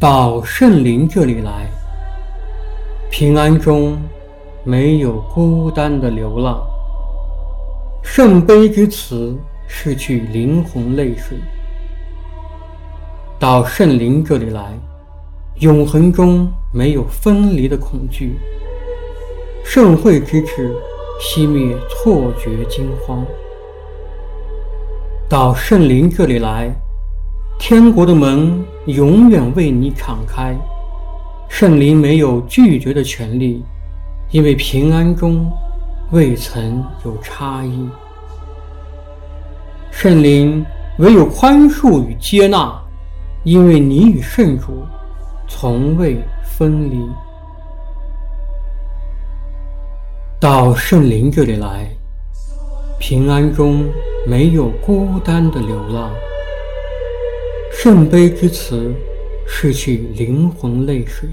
到圣灵这里来，平安中没有孤单的流浪。圣杯之词拭去灵魂泪水。到圣灵这里来，永恒中没有分离的恐惧。圣会之旨熄灭错觉惊慌。到圣灵这里来，天国的门永远为你敞开。圣灵没有拒绝的权利，因为平安中未曾有差异。圣灵唯有宽恕与接纳，因为你与圣主从未分离。到圣灵这里来，平安中没有孤单的流浪。圣杯之词拭去灵魂泪水。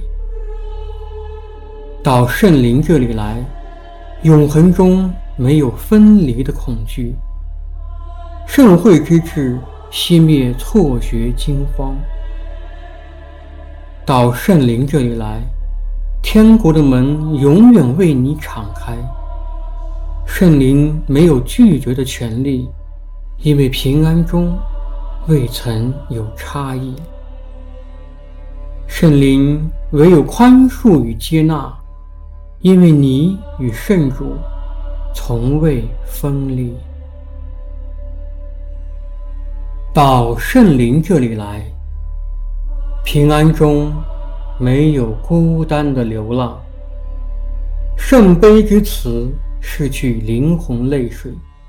到圣灵这里来，永恒中没有分离的恐惧。圣会之旨熄灭错觉惊慌。到圣灵这里来，天国的门永远为你敞开。圣灵没有拒绝的权利，因为平安中未曾有差异。圣灵唯有宽恕与接纳，因为你与圣主从未分离。到圣灵这里来，平安中没有孤单的流浪。圣杯之词拭去灵魂泪水。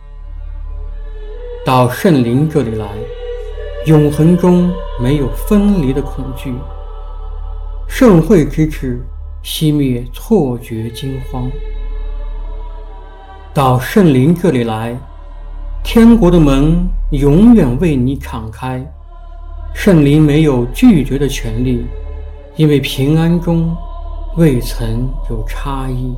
到圣灵这里来，永恒中没有分离的恐惧。圣会之旨熄灭错觉惊慌。到圣灵这里来，天国的门永远为你敞开。圣灵没有拒绝的权利，因为平安中未曾有差异。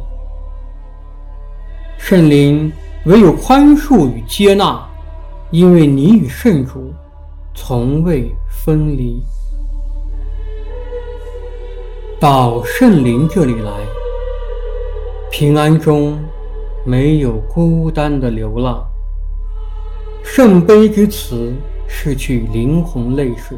圣灵唯有宽恕与接纳，因为你与圣主从未分离。到圣灵这里来，平安中没有孤单的流浪。圣杯之词拭去灵魂泪水。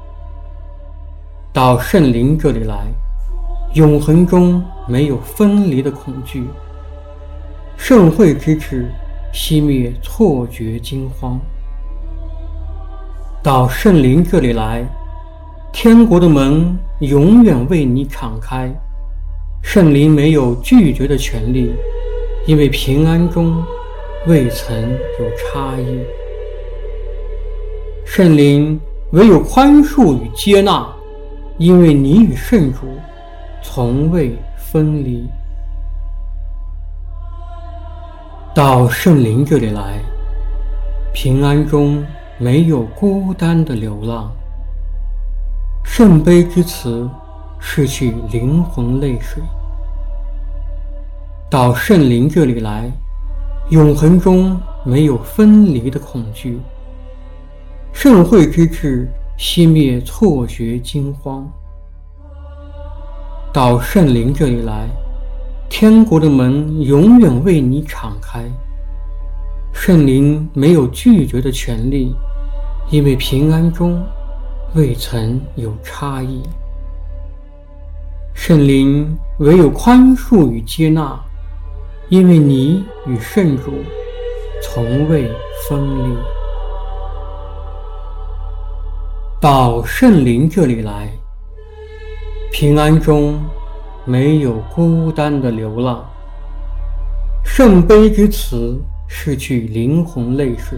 到圣灵这里来，永恒中没有分离的恐惧。圣会之旨熄灭错觉惊慌。到圣灵这里来，天国的门永远为你敞开。圣灵没有拒绝的权利，因为平安中未曾有差异。圣灵唯有宽恕与接纳，因为你与圣主从未分离。到圣灵这里来，平安中没有孤单的流浪。圣杯之词拭去灵魂泪水。到圣灵这里来，永恒中没有分离的恐惧。圣会之旨熄灭错觉惊慌。到圣灵这里来，天国的门永远为你敞开。圣灵没有拒绝的权利，因为平安中未曾有差异。圣灵唯有宽恕与接纳，因为你与圣主从未分离。到圣灵这里来，平安中没有孤单的流浪。圣杯之词拭去灵魂泪水。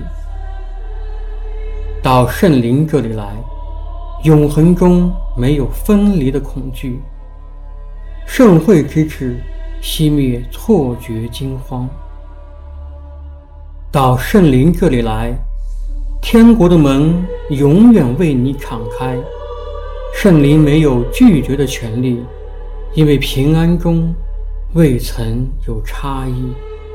到圣灵这里来，永恒中没有分离的恐惧。圣会之旨熄灭错觉惊慌。到圣灵这里来，天国的门永远为你敞开。圣灵没有拒绝的权利，因为平安中未曾有差异。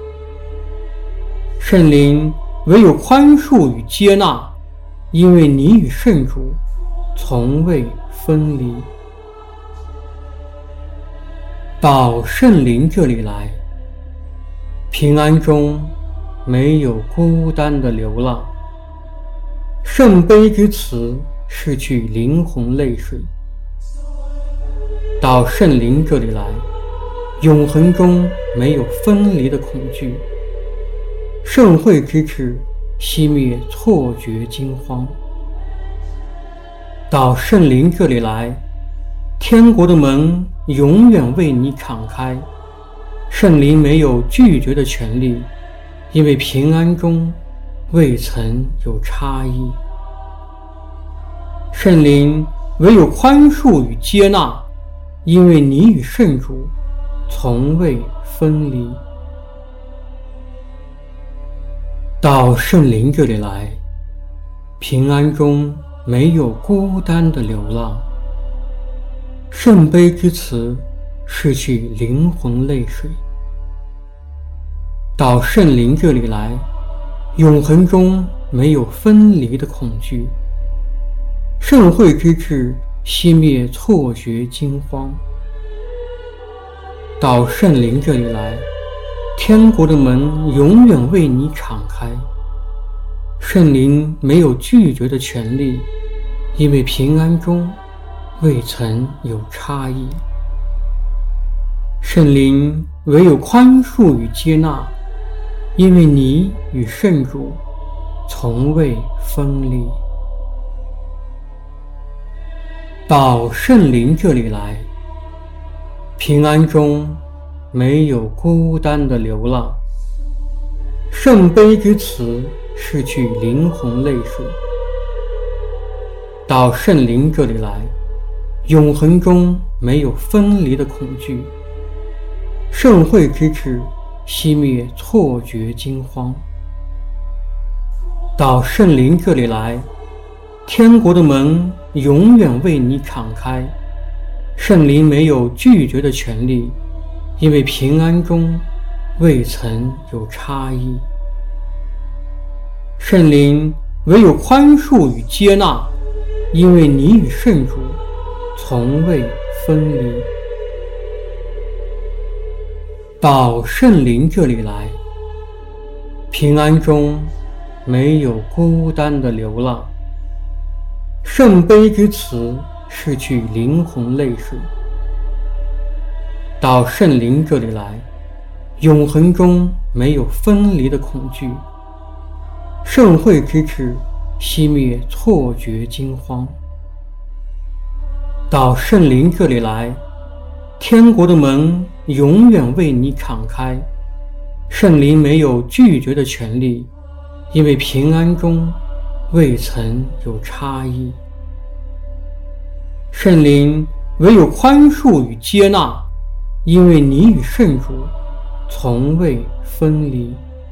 圣灵唯有宽恕与接纳，因为你与圣主从未分离。 到圣灵这里来，平安中没有孤单的流浪，圣杯之词拭去灵魂泪水。到圣灵这里来，永恒中没有分离的恐惧，圣会之旨熄灭错觉惊慌。到圣灵这里来，天国的门永远为你敞开，圣灵没有拒绝的权利，因为平安中未曾有差异。圣灵唯有宽恕与接纳，因为你与圣主从未分离。到圣灵这里来，平安中没有孤单的流浪，圣杯之词拭去灵魂泪水。到圣灵这里来，永恒中没有分离的恐惧，圣会之旨熄灭错觉惊慌。到圣灵这里来，天国的门永远为你敞开，圣灵没有拒绝的权利，因为平安中未曾有差异。圣灵唯有宽恕与接纳，因为你与圣主从未分离。到圣灵这里来，平安中没有孤单的流浪，圣杯之词拭去灵魂泪水。到圣灵这里来，永恒中没有分离的恐惧，圣会之旨熄灭错觉惊慌。到圣灵这里来，天国的门永远为你敞开，圣灵没有拒绝的权利，因为平安中未曾有差异。圣灵唯有宽恕与接纳，因为你与圣主从未分离。到圣灵这里来，平安中没有孤单的流浪，圣杯之词拭去灵魂泪水。到圣灵这里来，永恒中没有分离的恐惧，圣会之旨熄灭错觉惊慌。到圣灵这里来，天国的门永远为你敞开，圣灵没有拒绝的权利，因为平安中未曾有差异。圣灵唯有宽恕与接纳，因为你与圣主从未分离。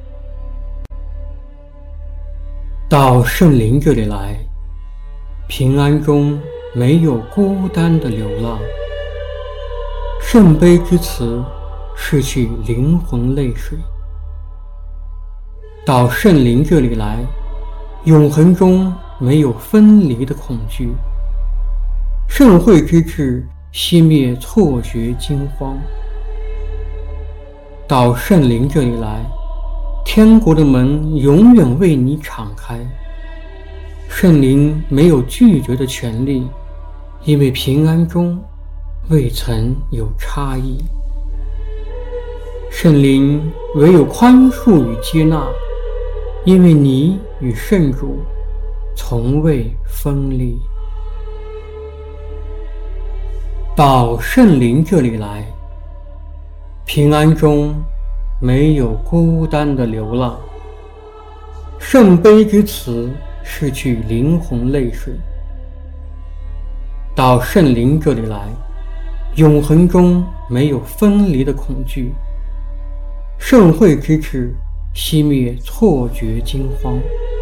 到圣灵这里来，平安中没有孤单的流浪，圣杯之词拭去灵魂泪水。到圣灵这里来，永恒中没有分离的恐惧，圣会之旨熄灭错觉惊慌。到圣灵这里来，天国的门永远为你敞开，圣灵没有拒绝的权利，因为平安中未曾有差异。圣灵唯有宽恕与接纳，因为你与圣主从未分离。到圣灵这里来，平安中没有孤单的流浪，圣杯之词拭去灵魂泪水。到圣灵这里来，永恒中没有分离的恐惧，圣会之旨熄灭错觉惊慌。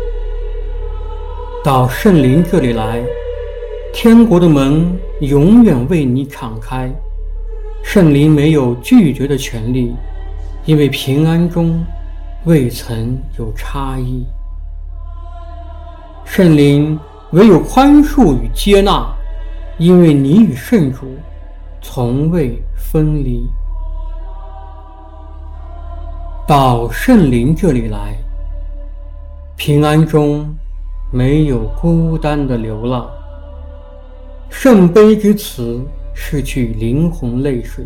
到圣灵这里来，天国的门永远为你敞开，圣灵没有拒绝的权利，因为平安中未曾有差异。圣灵唯有宽恕与接纳，因为你与圣主从未分离。 到圣灵这里来，平安中没有孤单的流浪，圣杯之词拭去灵魂泪水。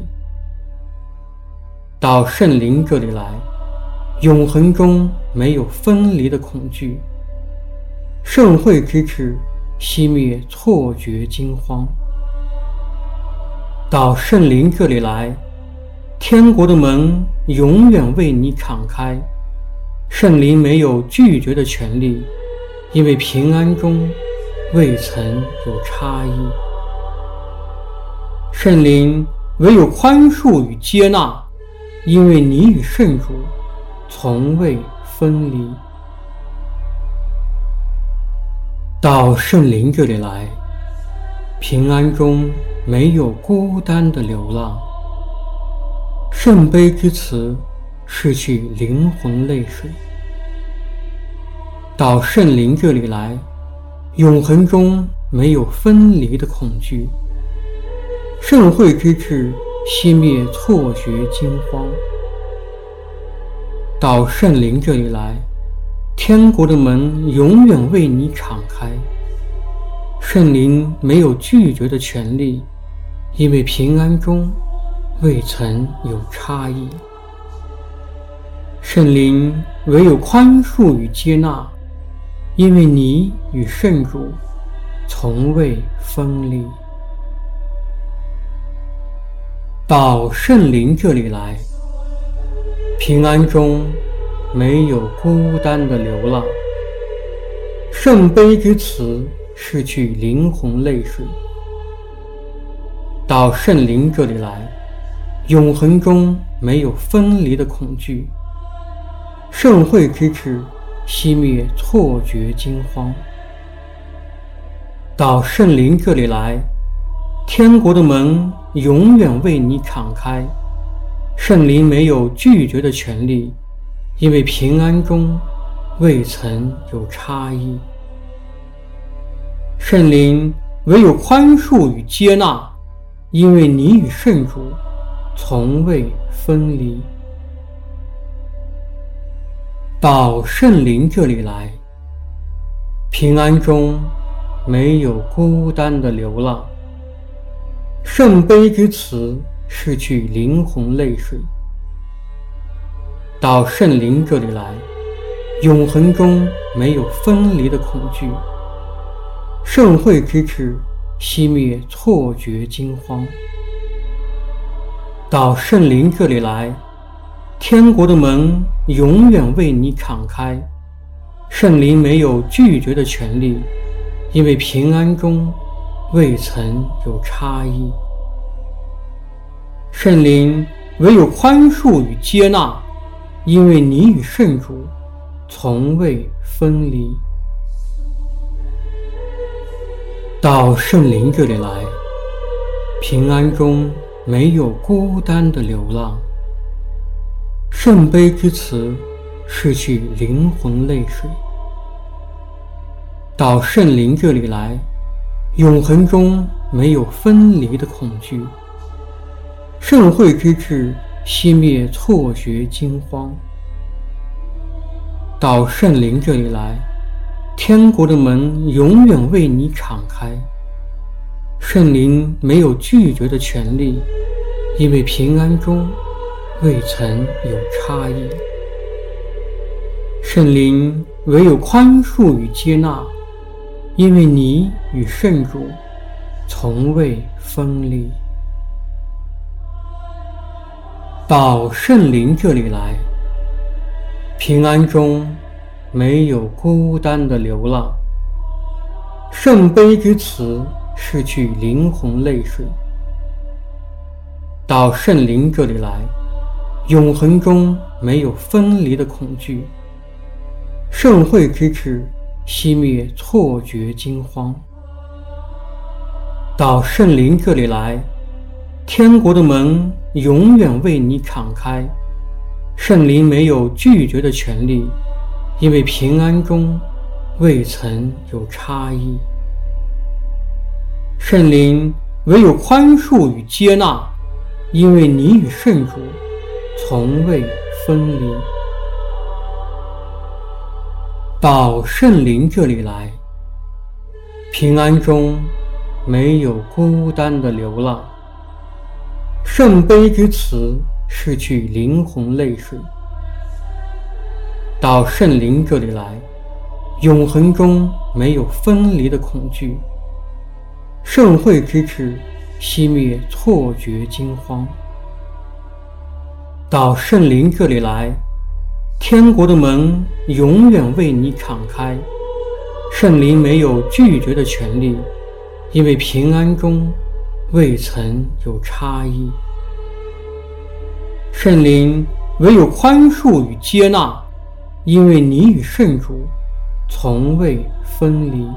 到圣灵这里来，永恒中没有分离的恐惧，圣会之翅熄灭错觉惊慌。到圣灵这里来，天国的门永远为你敞开，圣灵没有拒绝的权利，因为平安中未曾有差异。圣灵唯有宽恕与接纳，因为你与圣主从未分离。到圣灵这里来，平安中没有孤单的流浪，圣杯之词拭去灵魂泪水。到圣灵这里来，永恒中没有分离的恐惧，圣会之翅熄灭错觉惊慌。到圣灵这里来，天国的门永远为你敞开，圣灵没有拒绝的权利，因为平安中未曾有差异。圣灵唯有宽恕与接纳，因为你与圣主从未分离。到圣灵这里来，平安中没有孤单的流浪，圣杯之词拭去灵魂泪水。到圣灵这里来，永恒中没有分离的恐惧，圣会之翅熄灭错觉惊慌。到圣灵这里来，天国的门永远为你敞开，圣灵没有拒绝的权利，因为平安中未曾有差异。圣灵唯有宽恕与接纳，因为你与圣主从未分离。到圣灵这里来，平安中没有孤单的流浪，圣杯之词拭去灵魂泪水。到圣灵这里来，永恒中没有分离的恐惧，圣会之翅熄灭错觉惊慌。到圣灵这里来，天国的门永远为你敞开，圣灵没有拒绝的权利，因为平安中未曾有差异。圣灵唯有宽恕与接纳，因为你与圣主从未分离。到圣灵这里来，平安中没有孤单的流浪，圣杯之词拭去灵魂泪水。到圣灵这里来，永恒中没有分离的恐惧，圣会之翅熄灭错觉惊慌。到圣灵这里来，天国的门永远为你敞开，圣灵没有拒绝的权利，因为平安中未曾有差异。圣灵唯有宽恕与接纳，因为你与圣主从未分离。到圣灵这里来，平安中没有孤单的流浪，圣杯之词拭去灵魂泪水。到圣灵这里来，永恒中没有分离的恐惧，圣会之翅熄灭错觉惊慌。到圣灵这里来，天国的门永远为你敞开，圣灵没有拒绝的权利，因为平安中未曾有差异。圣灵唯有宽恕与接纳，因为你与圣主从未分离。到圣灵这里来，平安中没有孤单的流浪。圣杯之词拭去灵魂泪水。到圣灵这里来，永恒中没有分离的恐惧。圣会之旨熄灭错觉惊慌。到圣灵这里来，天国的门永远为你敞开。圣灵没有拒绝的权利，因为平安中未曾有差异。圣灵唯有宽恕与接纳，因为你与圣主从未分离。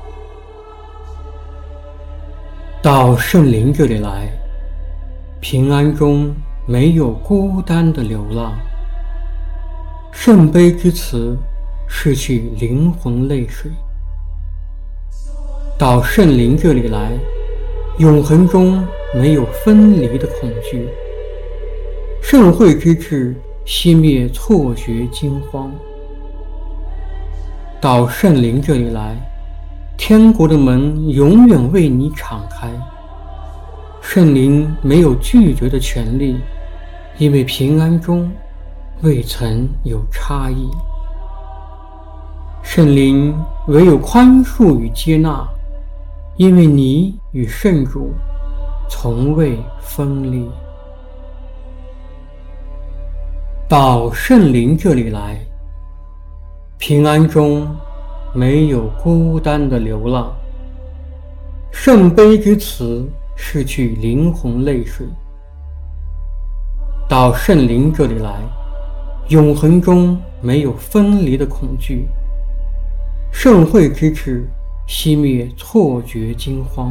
到圣灵这里来，平安中没有孤单的流浪。圣杯之词拭去灵魂泪水。到圣灵这里来，永恒中没有分离的恐惧。圣会之旨熄灭错觉惊慌。到圣灵这里来，天国的门永远为你敞开。圣灵没有拒绝的权利，因为平安中未曾有差异。圣灵唯有宽恕与接纳，因为你与圣主从未分离。到圣灵这里来，平安中没有孤单的流浪。圣杯之词拭去灵魂泪水。到圣灵这里来，永恒中没有分离的恐惧。圣会之旨熄灭错觉惊慌。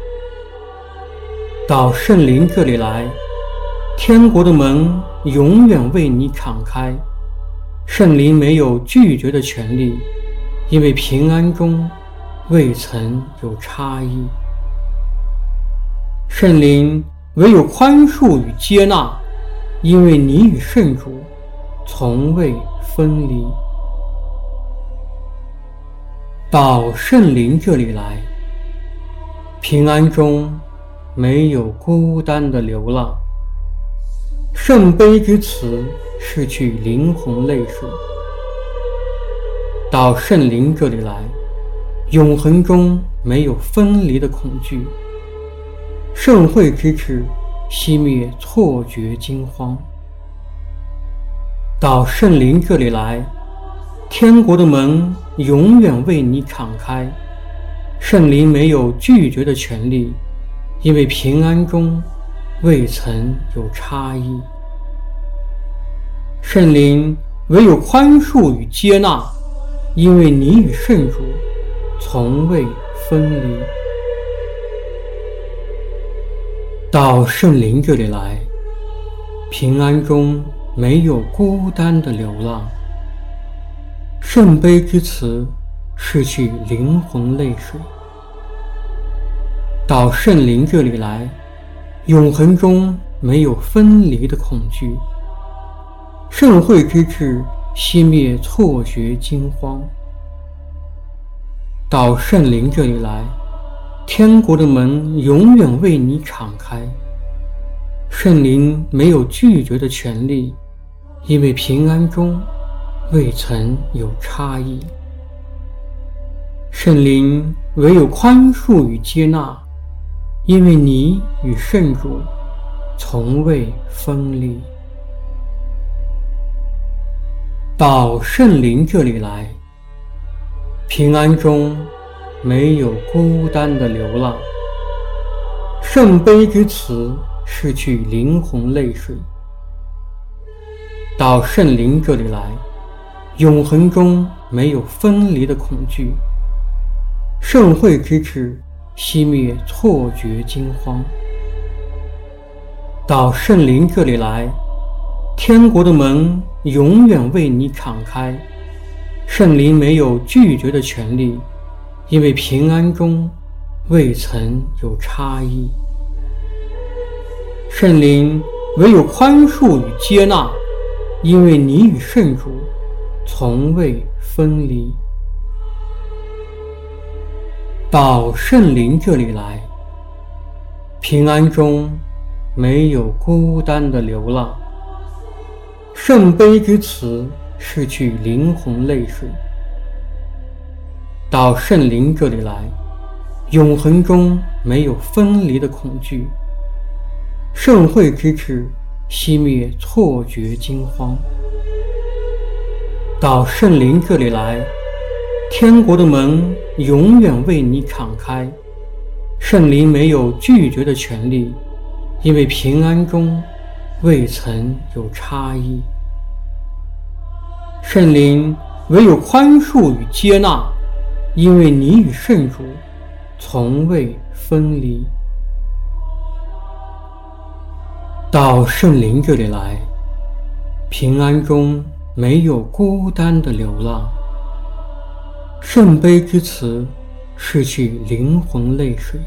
到圣灵这里来，天国的门永远为你敞开。圣灵没有拒绝的权利，因为平安中未曾有差异。圣灵唯有宽恕与接纳，因为你与圣主从未分离。到圣灵这里来，平安中没有孤单的流浪。圣杯之词拭去灵魂泪水。到圣灵这里来，永恒中没有分离的恐惧。圣会之旨熄灭错觉惊慌。到圣灵这里来，天国的门永远为你敞开。圣灵没有拒绝的权利，因为平安中未曾有差异。圣灵唯有宽恕与接纳，因为你与圣主从未分离。到圣灵这里来，平安中没有孤单的流浪。圣杯之词拭去灵魂泪水。到圣灵这里来，永恒中没有分离的恐惧。圣会之旨熄灭错觉惊慌。到圣灵这里来，天国的门永远为你敞开。圣灵没有拒绝的权利，因为平安中未曾有差异。圣灵唯有宽恕与接纳，因为你与圣主从未分离。到圣灵这里来，平安中没有孤单的流浪。圣杯之词拭去灵魂泪水。到圣灵这里来，永恒中没有分离的恐惧。圣会之旨熄灭错觉惊慌。到圣灵这里来，天国的门永远为你敞开。圣灵没有拒绝的权利，因为平安中未曾有差异。圣灵唯有宽恕与接纳， 因为你与圣主从未分离。到圣灵这里来，平安中没有孤单的流浪，圣杯之词拭去灵魂泪水。到圣灵这里来，永恒中没有分离的恐惧，圣会之旨熄灭错觉惊慌。到圣灵这里来，天国的门永远为你敞开，圣灵没有拒绝的权利，因为平安中未曾有差异。圣灵唯有宽恕与接纳，因为你与圣主从未分离。到圣灵这里来，平安中没有孤单的流浪，圣杯之词拭去灵魂泪水。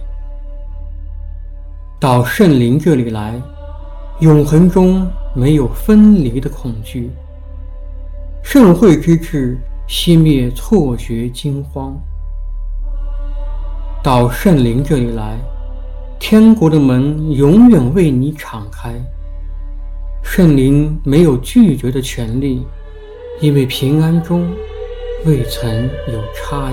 到圣灵这里来，永恒中没有分离的恐惧，圣会之旨熄灭错觉惊慌。到圣灵这里来，天国的门永远为你敞开，圣灵没有拒绝的权利，因为平安中未曾有差异。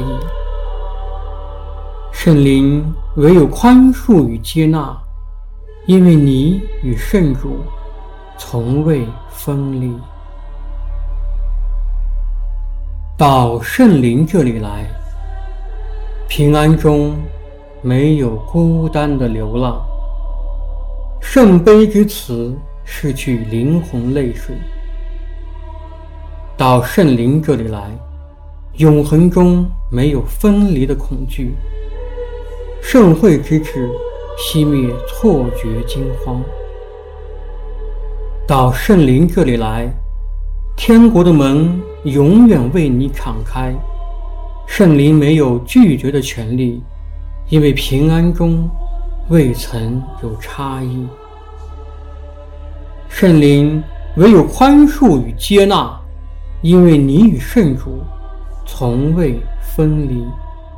圣灵唯有宽恕与接纳，因为你与圣主从未分离。到圣灵这里来，平安中没有孤单的流浪，圣杯之词拭去灵魂泪水。到圣灵这里来，永恒中没有分离的恐惧，圣会之旨熄灭错觉惊慌。到圣灵这里来，天国的门永远为你敞开，圣灵没有拒绝的权利，因为平安中未曾有差异。圣灵唯有宽恕与接纳，因为你与圣主从未分离。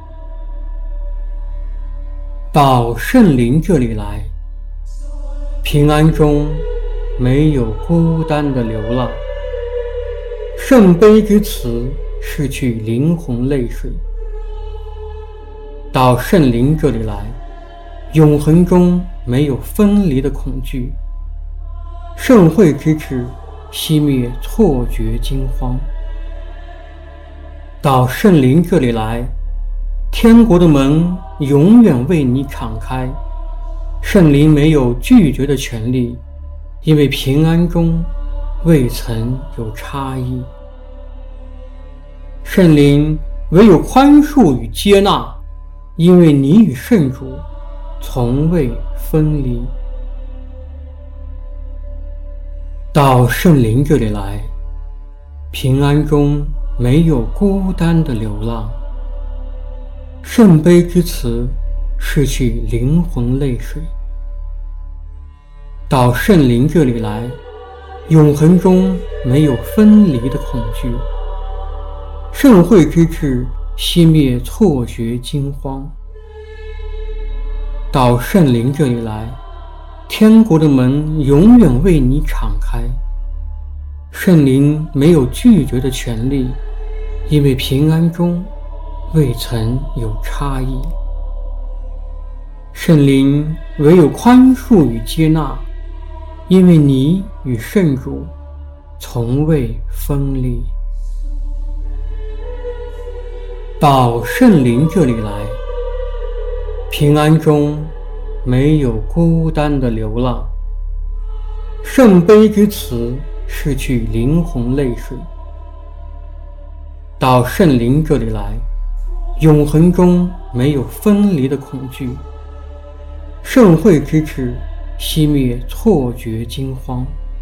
到圣灵这里来，平安中没有孤单的流浪，圣杯之词拭去灵魂泪水。到圣灵这里来，永恒中没有分离的恐惧，圣会之旨熄灭错觉惊慌。到圣灵这里来，天国的门永远为你敞开，圣灵没有拒绝的权利，因为平安中未曾有差异。圣灵唯有宽恕与接纳，因为你与圣主从未分离。到圣灵这里来，平安中没有孤单的流浪，圣杯之词拭去灵魂泪水。到圣灵这里来，永恒中没有分离的恐惧，圣会之旨熄灭错觉惊慌。到圣灵这里来，天国的门永远为你敞开，圣灵没有拒绝的权利，因为平安中未曾有差异。圣灵唯有宽恕与接纳，因为你与圣主从未分离。到圣灵这里来，平安中没有孤单的流浪，圣杯之词拭去灵魂泪水。到圣灵这里来，永恒中没有分离的恐惧，圣会之旨熄灭错觉惊慌。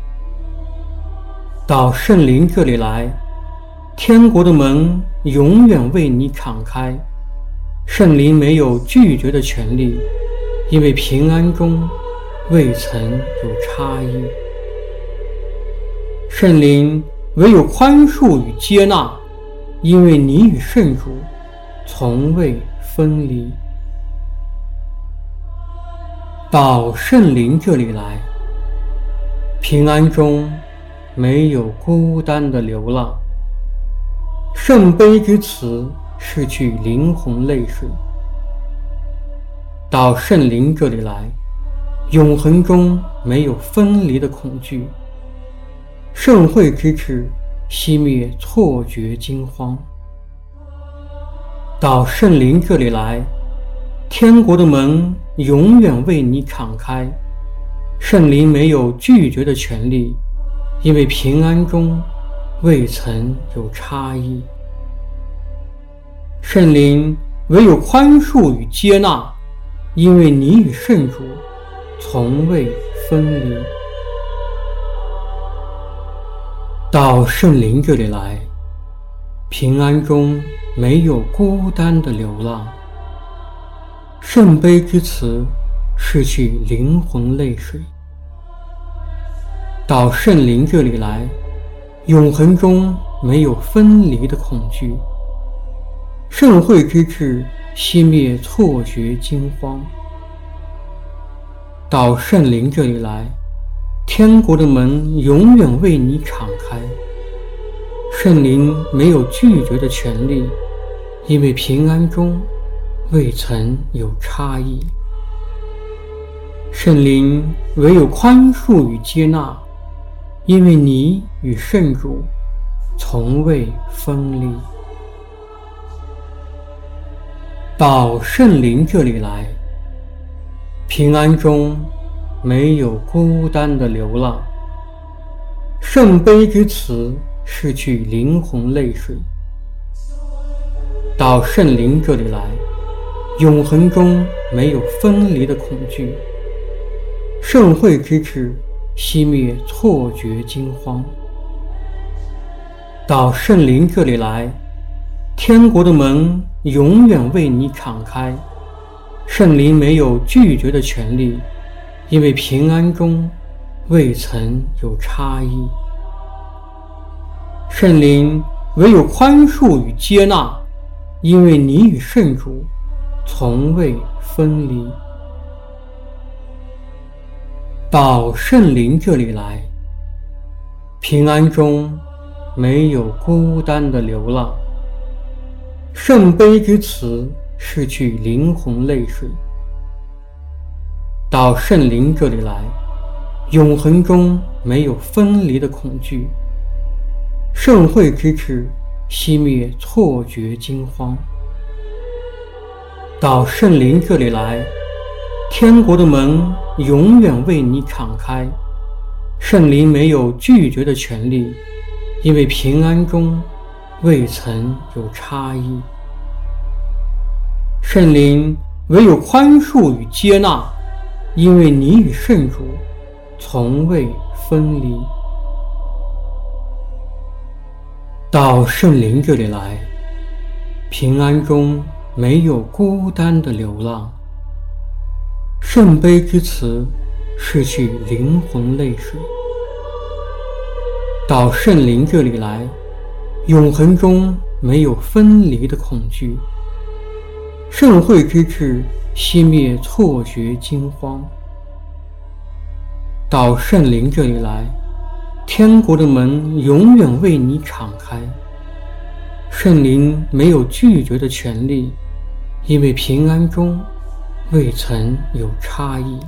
到圣灵这里来，天国的门永远为你敞开，圣灵没有拒绝的权利，因为平安中未曾有差异。 圣灵唯有宽恕与接纳，因为你与圣主从未分离。到圣灵这里来，平安中没有孤单的流浪，圣杯之词拭去灵魂泪水。到圣灵这里来，永恒中没有分离的恐惧，圣会之旨熄灭错觉惊慌。到圣灵这里来，天国的门永远为你敞开，圣灵没有拒绝的权利，因为平安中未曾有差异。圣灵唯有宽恕与接纳，因为你与圣主从未分离。到圣灵这里来，平安中没有孤单的流浪，圣杯之词拭去灵魂泪水。到圣灵这里来，永恒中没有分离的恐惧，圣会之旨熄灭错觉惊慌。到圣灵这里来，天国的门永远为你敞开，圣灵没有拒绝的权利，因为平安中未曾有差异。圣灵唯有宽恕与接纳，因为你与圣主从未分离。到圣灵这里来，平安中没有孤单的流浪，圣杯之词拭去灵魂泪水。到圣灵这里来，永恒中没有分离的恐惧，圣会之旨熄灭错觉惊慌。到圣灵这里来，天国的门永远为你敞开，圣灵没有拒绝的权利，因为平安中未曾有差异。圣灵唯有宽恕与接纳，因为你与圣主从未分离。到圣灵这里来，平安中没有孤单的流浪，圣杯之词拭去灵魂泪水。到圣灵这里来，永恒中没有分离的恐惧，圣会之旨熄灭错觉惊慌。到圣灵这里来，天国的门永远为你敞开，圣灵没有拒绝的权利，因为平安中未曾有差异。圣灵唯有宽恕与接纳，因为你与圣主从未分离。到圣灵这里来，平安中没有孤单的流浪，圣杯之词拭去灵魂泪水。到圣灵这里来，永恒中没有分离的恐惧，圣会之旨熄灭错觉惊慌。到圣灵这里来，天国的门永远为你敞开，圣灵没有拒绝的权利，因为平安中未曾有差异。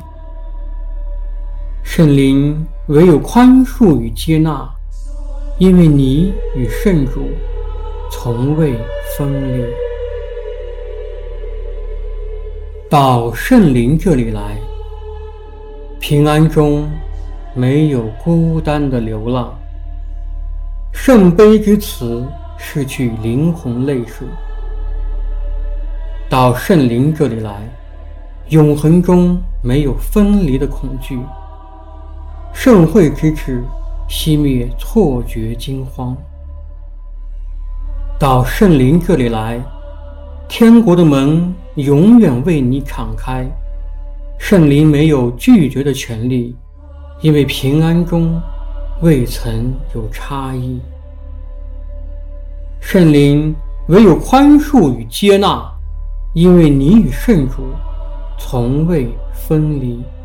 圣灵唯有宽恕与接纳，因为你与圣主从未分离。到圣灵这里来，平安中没有孤单的流浪，圣杯之词拭去灵魂泪水。到圣灵这里来，永恒中没有分离的恐惧，圣会之旨熄灭错觉惊慌。到圣灵这里来，天国的门永远为你敞开，圣灵没有拒绝的权利，因为平安中未曾有差异。圣灵唯有宽恕与接纳，因为你与圣主从未分离。